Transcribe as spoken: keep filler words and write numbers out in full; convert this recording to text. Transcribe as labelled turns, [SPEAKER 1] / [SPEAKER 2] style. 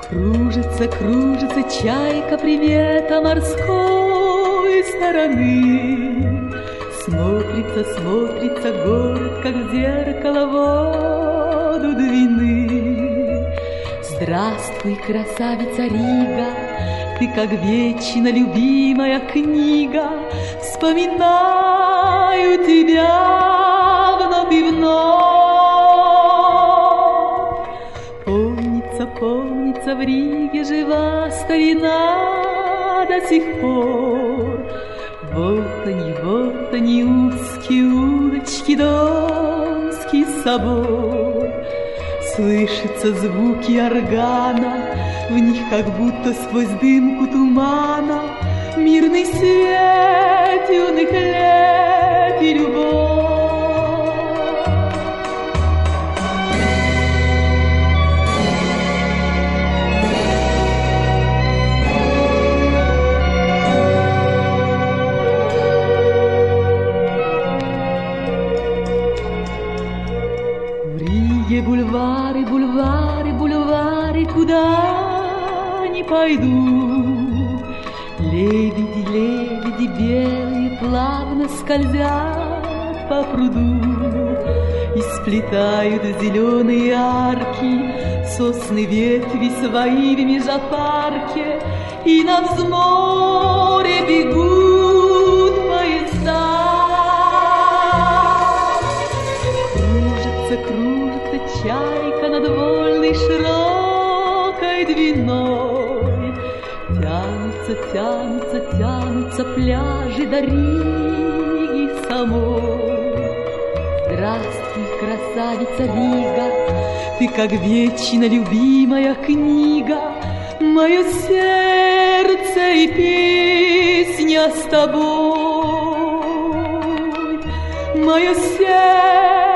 [SPEAKER 1] Кружится, кружится чайка привета морской стороны. Смотрится, смотрится город, как в зеркало воду Двины. Здравствуй, красавица Рига, ты как вечно любимая книга. Вспоминаю тебя вновь и вновь. Помнится, помнится, в Риге жива старина до сих пор. Вот они, вот они, узкие улочки, Домский собор. Слышатся звуки органа, в них как будто сквозь дымку тумана мирный свет юных лет и любовь. Бульвары, бульвары, бульвары, куда ни пойду. Лебеди, лебеди белые плавно скользят по пруду и сплетают зеленые арки сосны ветви свои в межапарке, и на взморье бегут поезда. Кружится, кружится чайка над вольной широкой двиной. Тянутся, тянутся, тянутся пляжи до Риги самой. Здравствуй, красавица Рига, ты как вечно любимая книга. Мое сердце и песня с тобой, мое сердце